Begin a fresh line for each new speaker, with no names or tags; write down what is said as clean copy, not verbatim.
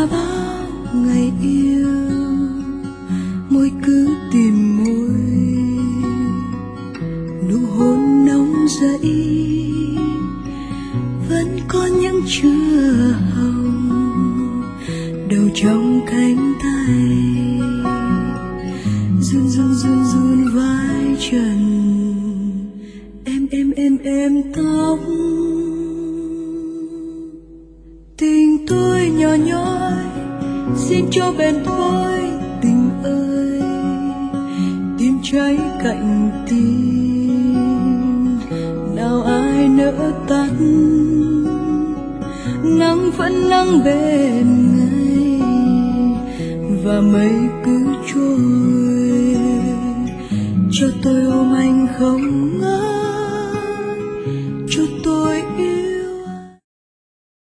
bao ngày yêu, môi cứ tìm môi, nụ hôn nóng dậy vẫn có những chưa hồng, đầu trong cánh tay run run run run vai trần, em tóc. Tình tôi nhỏ nhói xin cho bền thôi tình ơi, tim cháy cạnh tim nào ai nỡ tắt, nắng vẫn nắng bên ngày và mây cứ trôi cho tôi ôm anh không ngớt.